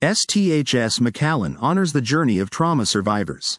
STHS McAllen honors the journey of trauma survivors.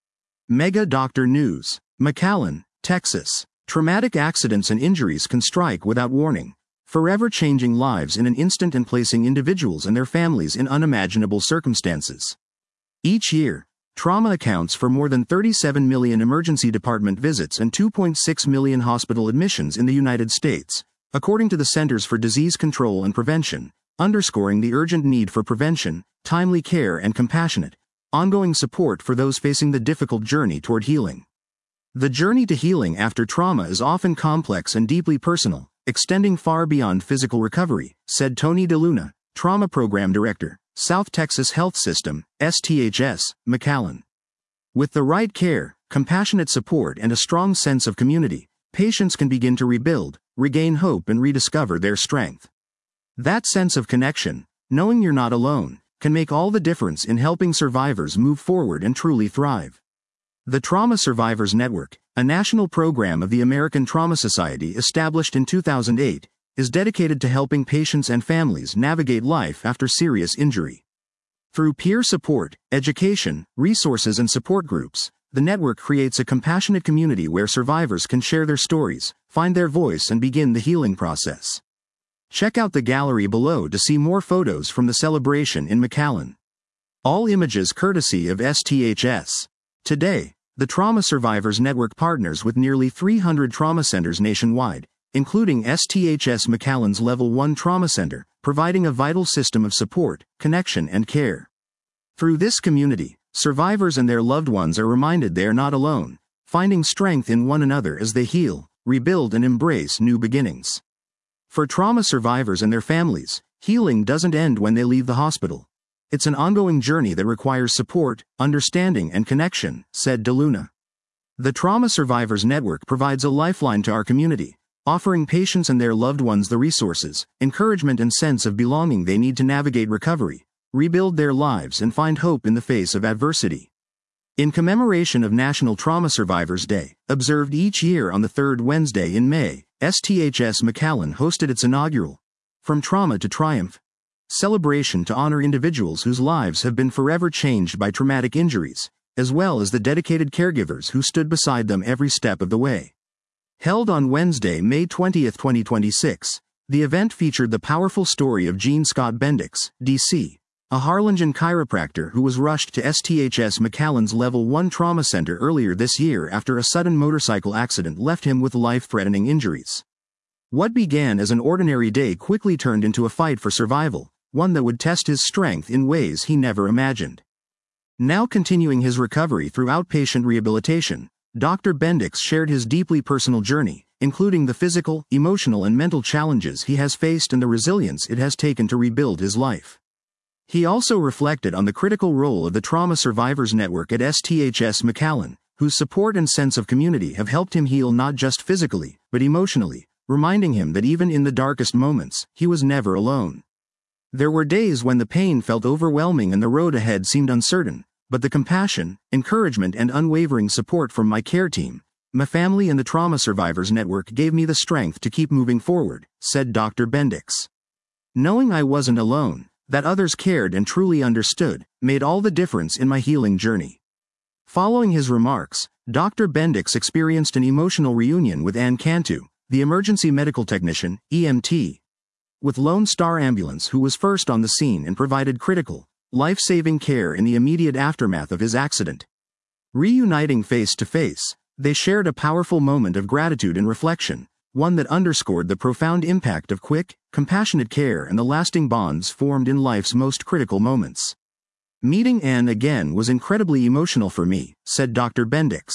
Mega Doctor News. McAllen, Texas. Traumatic accidents and injuries can strike without warning, forever changing lives in an instant and placing individuals and their families in unimaginable circumstances. Each year, trauma accounts for more than 37 million emergency department visits and 2.6 million hospital admissions in the United States, according to the Centers for Disease Control and Prevention, underscoring the urgent need for prevention, timely care and compassionate, ongoing support for those facing the difficult journey toward healing. The journey to healing after trauma is often complex and deeply personal, extending far beyond physical recovery, said Tony DeLuna, Trauma Program Director, South Texas Health System, STHS, McAllen. With the right care, compassionate support and a strong sense of community, patients can begin to rebuild, regain hope and rediscover their strength. That sense of connection, knowing you're not alone, can make all the difference in helping survivors move forward and truly thrive. The Trauma Survivors Network, a national program of the American Trauma Society established in 2008, is dedicated to helping patients and families navigate life after serious injury. Through peer support, education, resources and support groups, the network creates a compassionate community where survivors can share their stories, find their voice and begin the healing process. Check out the gallery below to see more photos from the celebration in McAllen. All images courtesy of STHS. Today, the Trauma Survivors Network partners with nearly 300 trauma centers nationwide, including STHS McAllen's Level 1 Trauma Center, providing a vital system of support, connection and care. Through this community, survivors and their loved ones are reminded they are not alone, finding strength in one another as they heal, rebuild and embrace new beginnings. For trauma survivors and their families, healing doesn't end when they leave the hospital. It's an ongoing journey that requires support, understanding and connection, said DeLuna. The Trauma Survivors Network provides a lifeline to our community, offering patients and their loved ones the resources, encouragement and sense of belonging they need to navigate recovery, rebuild their lives and find hope in the face of adversity. In commemoration of National Trauma Survivors Day, observed each year on the third Wednesday in May, STHS McAllen hosted its inaugural From Trauma to Triumph celebration to honor individuals whose lives have been forever changed by traumatic injuries, as well as the dedicated caregivers who stood beside them every step of the way. Held on Wednesday, May 20, 2026, the event featured the powerful story of Gene Scott Bendix, D.C., a Harlingen chiropractor who was rushed to STHS McAllen's Level 1 Trauma Center earlier this year after a sudden motorcycle accident left him with life-threatening injuries. What began as an ordinary day quickly turned into a fight for survival, one that would test his strength in ways he never imagined. Now continuing his recovery through outpatient rehabilitation, Dr. Bendix shared his deeply personal journey, including the physical, emotional and mental challenges he has faced and the resilience it has taken to rebuild his life. He also reflected on the critical role of the Trauma Survivors Network at STHS McAllen, whose support and sense of community have helped him heal not just physically, but emotionally, reminding him that even in the darkest moments, he was never alone. There were days when the pain felt overwhelming and the road ahead seemed uncertain, but the compassion, encouragement and unwavering support from my care team, my family and the Trauma Survivors Network gave me the strength to keep moving forward, said Dr. Bendix. Knowing I wasn't alone, that others cared and truly understood, made all the difference in my healing journey. Following his remarks, Dr. Bendix experienced an emotional reunion with Ann Cantu, the emergency medical technician, EMT, with Lone Star Ambulance who was first on the scene and provided critical, life-saving care in the immediate aftermath of his accident. Reuniting face to face, they shared a powerful moment of gratitude and reflection, one that underscored the profound impact of quick, compassionate care and the lasting bonds formed in life's most critical moments. Meeting Ann again was incredibly emotional for me, said Dr. Bendix.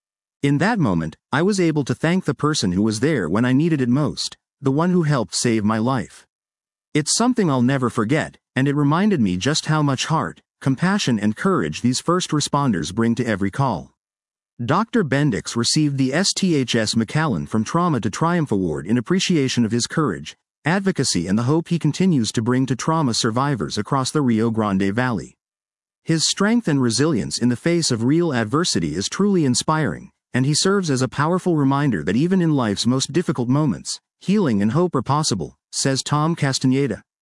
In that moment, I was able to thank the person who was there when I needed it most, the one who helped save my life. It's something I'll never forget, and it reminded me just how much heart, compassion and courage these first responders bring to every call. Dr. Bendix received the STHS McAllen From Trauma to Triumph Award in appreciation of his courage, advocacy and the hope he continues to bring to trauma survivors across the Rio Grande Valley. His strength and resilience in the face of real adversity is truly inspiring, and he serves as a powerful reminder that even in life's most difficult moments, healing and hope are possible, says Tom Castaneda,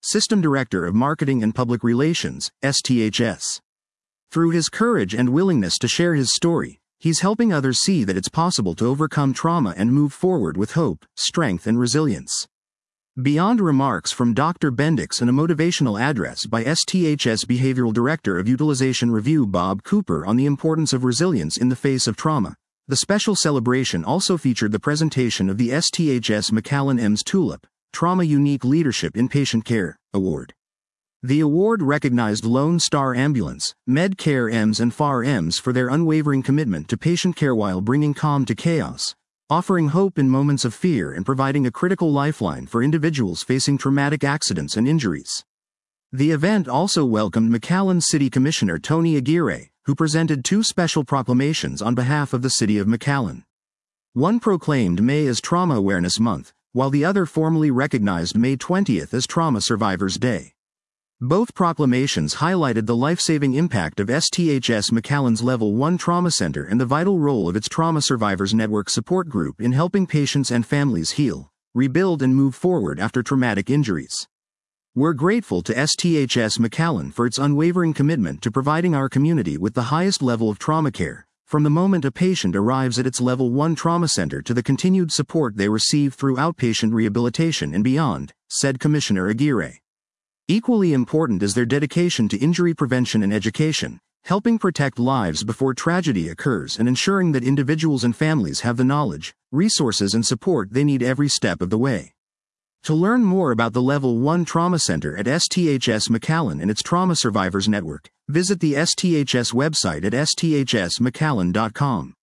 System Director of Marketing and Public Relations, STHS. Through his courage and willingness to share his story, he's helping others see that it's possible to overcome trauma and move forward with hope, strength, and resilience. Beyond remarks from Dr. Bendix and a motivational address by STHS Behavioral Director of Utilization Review Bob Cooper on the importance of resilience in the face of trauma, the special celebration also featured the presentation of the STHS McAllen EMS Tulip, Trauma Unique Leadership in Patient Care Award. The award recognized Lone Star Ambulance, Medcare EMS and FAR EMS for their unwavering commitment to patient care while bringing calm to chaos, offering hope in moments of fear and providing a critical lifeline for individuals facing traumatic accidents and injuries. The event also welcomed McAllen City Commissioner Tony Aguirre, who presented 2 special proclamations on behalf of the City of McAllen. One proclaimed May as Trauma Awareness Month, while the other formally recognized May 20th as Trauma Survivors Day. Both proclamations highlighted the life-saving impact of STHS McAllen's Level 1 Trauma Center and the vital role of its Trauma Survivors Network support group in helping patients and families heal, rebuild and move forward after traumatic injuries. We're grateful to STHS McAllen for its unwavering commitment to providing our community with the highest level of trauma care, from the moment a patient arrives at its Level 1 Trauma Center to the continued support they receive through outpatient rehabilitation and beyond, said Commissioner Aguirre. Equally important is their dedication to injury prevention and education, helping protect lives before tragedy occurs and ensuring that individuals and families have the knowledge, resources and support they need every step of the way. To learn more about the Level 1 Trauma Center at STHS McAllen and its Trauma Survivors Network, visit the STHS website at sthsmcallen.com.